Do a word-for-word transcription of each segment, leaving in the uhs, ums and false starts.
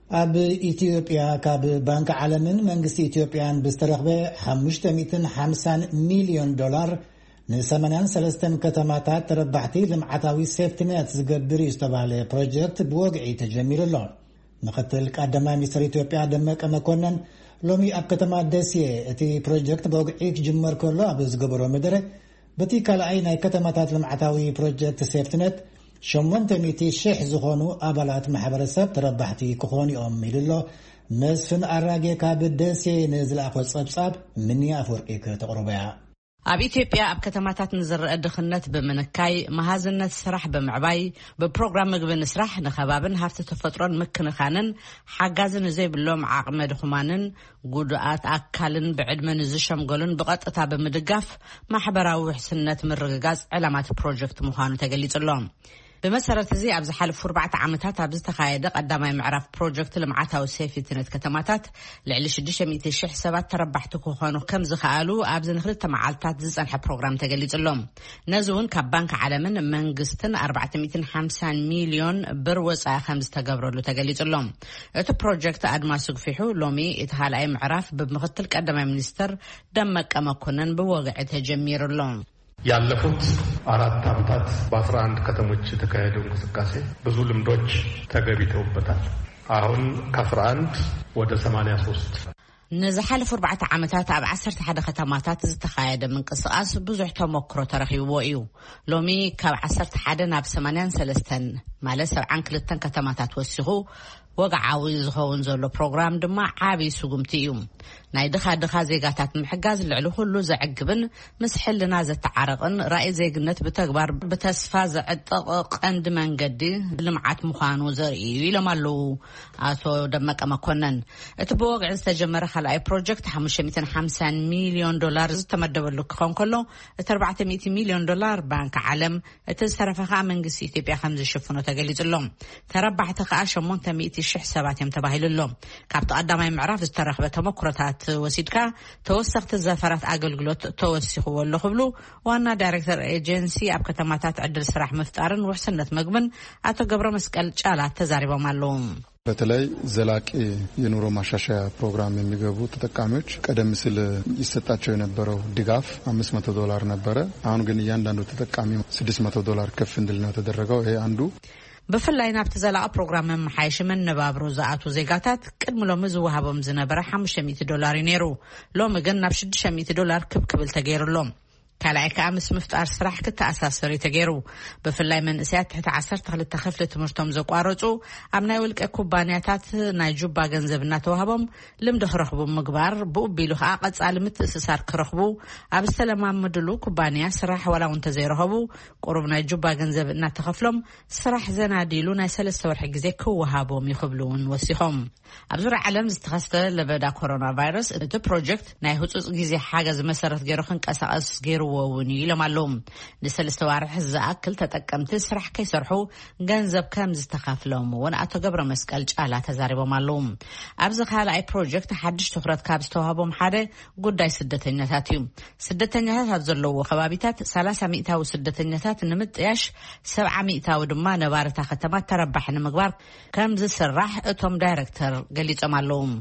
ኣብ ኢትዮጵያ ካብ ባንክ ዓለምን መንግስቲ ኢትዮጵያን ብዝተረኽበ خمسمائة وخمسين ሚሊዮን ዶላር ንሰማንያ ሰለስተ ከተማታት ተረባሕቲ ልምዓታዊ ሴፍቲኔት ዝገብር ዝተባለ ፕሮጀክት ብወግዒ ተጀሚሩ ኣሎ። ምክትል ቀዳማይ ሚኒስትር ኢትዮጵያ ደመቀ መኮነን ሎሚ ኣብ ከተማ ደሴ እቲ ፕሮጀክት ብወግዒ ክጅመር ከሎ ኣብ ዝገበሮ መደረ በቲ ካልኣይ ናይ ከተማታት ልምዓታዊ ፕሮጀክት ሴፍቲኔት ثمانمائة ሺህ ዝኾኑ አባላት ማህበረሰብ ተረባሕቲ ክኾኑ እዮም ኢልሎ መስፍን አራጌ ካብ ደሴ ንዝላኾ ጸብጻብ ምን ያፈርቂ ከተቅርበያ ኣብ ኢትዮጵያ ኣብ ከተማታት ንዝረአ ድኽነት ብምንካይ መሃዝነት ስራሕ ብምዕባይ በፕሮግራም ምግቢ ንስራሕ ንኸባብን ሃፍቲ ተፈጥሮን ምክንኻንን ሓጋዝን ዘይብሎም ዓቕመ ድኹማንን ጉድኣት ኣካልን ብዕድመን ዝሸምገሉን ብቐጥታ ብምድጋፍ ማሕበራዊ ውሕስነት ምርግጋጽ ዕላማት ፕሮጀክት ምዃኑ ተገሊጹሎም። بمسارة زي أبز حال فوربعة عمتات أبز تخايدة قدام معرف بروجكت لمعتها وسيفتينت كتماتات لعلش الدشة مئتي شح سبات تربحتكو خانو كم زخالو أبز نخلت معالتات زي أنحى بروجرام تقليد اللوم نزون كبانك عالمين منجستن أربعة مئتين خمسين مليون بروز خمس تجبروا له تقليد اللوم ات بروجكت أدمى سقفيحو لومي اتحال أي معرف بمختل قدام منستر دمك أما كنن بواقع تجمير اللوم ያለፉት አራት አመታት በአስራ አንድ ከተሞች ተካሄደው እንቅስቃሴ ብዙ ልምዶች ተገቢተውበታል። አሁን ከአስራ አንድ ወደ ሰማንያ ሶስት نزحل فوربعة عمتات أب عشرة حدا ختماتات زتخايدة من قصاص بزح تمكرو ترخيبو إيو لومي كاب عشرة حدا ناب ثمانين سلستن مالا سبعان كلتن كتماتات وسيغو وقعاوي زخون زولو بروغرام دما عابي سوغمتيوم ناي دخا دخا زيغاتات محقاز اللعلو خلو زعقبن مسحل لنا زتعارقن رأي زيغنت بتكبر بتسفا زعطق اند منقدي لمعات مخانو زرئيو لمالو آتو دمك أما كونن اتبوغ استجمر خلقاي بروجكت خمسمائة وخمسين مليون دولار زتمدبلو كخون كله أربعمائة مليون دولار بانك عالم اتسرفخا منقس إثيوبيا خمس شفنو تقليد اللوم تربحتخا ثمانمائة شح سبات يمتباهل اللوم كابتو قدامي معرف استرخ بتمكرتات وسيدكا توسخت الزفرات أقلقلوت توسخوا والله خبلو وانا دايركتر ايجنسي اب كتماتات عدل سراح مفتارن وحسنت مقبن اتو قبر مسكال جالات تزاريبا مالوم በተለይ ዘላቂ የኑሮ ማሻሻያ ፕሮግራም የሚገቡ ተጠቃሚዎች ቀደም ሲል ይሰጣቸው የነበረው ድጋፍ አምስት መቶ ዶላር ነበረ። አሁን ግን እያንዳንዱ ተጠቃሚ ስድስት መቶ ዶላር ከፍ እንዲል ነው ተደረገው። ይሄ አንዱ بفلاي نابت زلاء بروغرام محايش من نبابرو زاعتو زيغاتات قدم لو مزوهابهم زنبرا خمسمائة دولار ينيرو لو مغن ناب ستمائة دولار كبكبل تغير لهم كالعيك أمس مفتار سراح كتأساسري تغيرو بفلاي من اسيات تحت عسر تخلت تخفل تمرتم زقوارجو امنا يولك كوبانياتات نايجوبا غنزبنا توهبهم لم دخرخبو مقبار بوبيلو عقد علمت اسسار كرخبو ابسلام مدلو كوبانيا سراح ولا انت زيرهبو قرب نايجوبا غنزبنا تخفلهم سراح زناديلو ناي ثلاث ورح غزي كوهابهم يخبلون وسيهم ابزر عالم استخسته لبدا كورونا فيروس ات بروجكت ناي هوص غزي حاجه مسرت غيرو خنقساس غيرو ووني لمالهم لسلسته وارح زاكل تطقمت سرح كيسرحو ገንዘብ ከም ዝተኻፍሎም ወን አቶ ገብረ መስቀል ጫላ ተዛሪቦም አለውም ኣብዚ ካልኣይ ፕሮጀክት ሓድሽ ትኹረት ካብ ዝተዋሃቦም ሓደ ጉዳይ ስደተኛታት እዩ ስደተኛታት ኣብ ዘለዎ ከባቢታት ሰላሳ ሚእታዊ ስደተኛታት ንምጥያሽ ሰብዓ ሚእታዊ ድማ ነባርታ ከተማ ተረባሕ ንምግባር ከም ዝስራሕ እቶም ዳይሬክተር ገሊጾም አለውም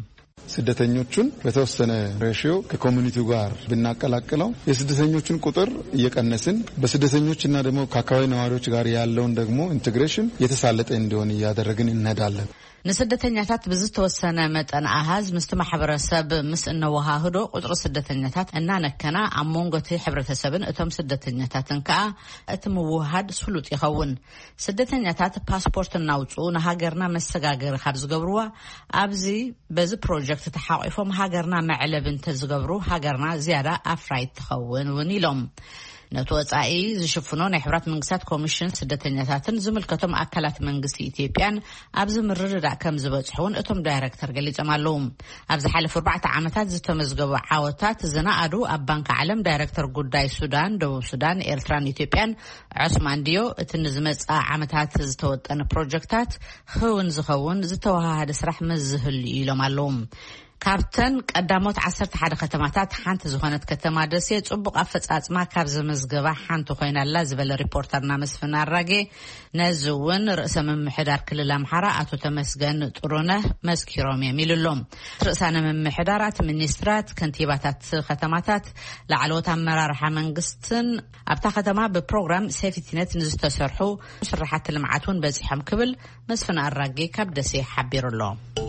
ስደተኞቹን በተወሰነ ሬሽዮ ከኮሙኒቲው ጋር ብናቀላቅለው የስደተኞቹን ቁጥር እየቀነስን በስደተኞችና ደግሞ ከአካባቢ ነዋሪዎች ጋር ያለውን ደግሞ ኢንተግሬሽን የተሳለጠ እንዲሆን ያደረግን እንሄዳለን ንስደተኛታት ብዝተወሰነ መጠን አሃዝ ምስተ ማህበረሰብ ምስ እንወሃህዶ ቁጥር ስደተኛታት እና ነከና አሞንጎቲ ህብረተሰብን እቶም ስደተኛታትን ከአ እትምውሃድ ስሉጥ ይኸውን ስደተኛታት ፓስፖርት እናውጹ ንሃገርና መሰጋገር ካብ ዝገብሩዋ ኣብዚ በዚ ፕሮጀክት ተሓቂፎም ሃገርና መዕለብን ተዝገብሩ ሃገርና ዝያዳ አፍራይት ትኸውን ወኒሎም ነቶጻኢ ዝሽፍኖ ናይ ሕብራት መንግስታት ኮሚሽን ስደተኛታትን ዝምልከቶም አካላት መንግስቲ ኢትዮጵያን ኣብዚ ምርርዳእ ከም ዝበጽሑን እቶም ዳይሬክተር ገሊጾም አለዉ ኣብዚ ሓለፈ ኣርባዕተ ዓመታት ዝተመዝገቡ ዓወታት ዝናኣዱ ኣብ ባንክ ዓለም ዳይሬክተር ጉዳይ ሱዳን ደቡብ ሱዳን ኤርትራን ኢትዮጵያን ዑስማን ዲዮ እቲ ንዝመጽ ዓመታት ዝተወጠነ ፕሮጀክታት ህውን ዝኸውን ዝተዋሃደ ስራሕ መዝህል ኢሎም አለዉ ካብተን ቀዳሞት ዓሰርተ ሓደ ከተማታት ሓንቲ ዝኾነት ከተማ ደሴ ጽቡቕ ኣፈጻጽማ ካብ ዝምዝገባ ሓንቲ ኮይናላ ዝበለ ሪፖርተርና መስፍን አራጌ ነዝውን ርእሰ ምምሕዳር ክልል አምሓራ አቶ ተመስገን ጥሩነህ መስኪሮም የሚልሎም ርእሳነ ምምሕዳራት ሚኒስትራት ከንቲባታት ከተማታት ለዓለዎት አመራርሓ መንግስትን ኣብታ ከተማ በፕሮግራም ሴፍቲኔት ንዝተሰርሑ ስራሕቲ ልምዓቱን በዚሖም ክብል መስፍን አራጌ ካብ ደሴ ሓቢሩሎ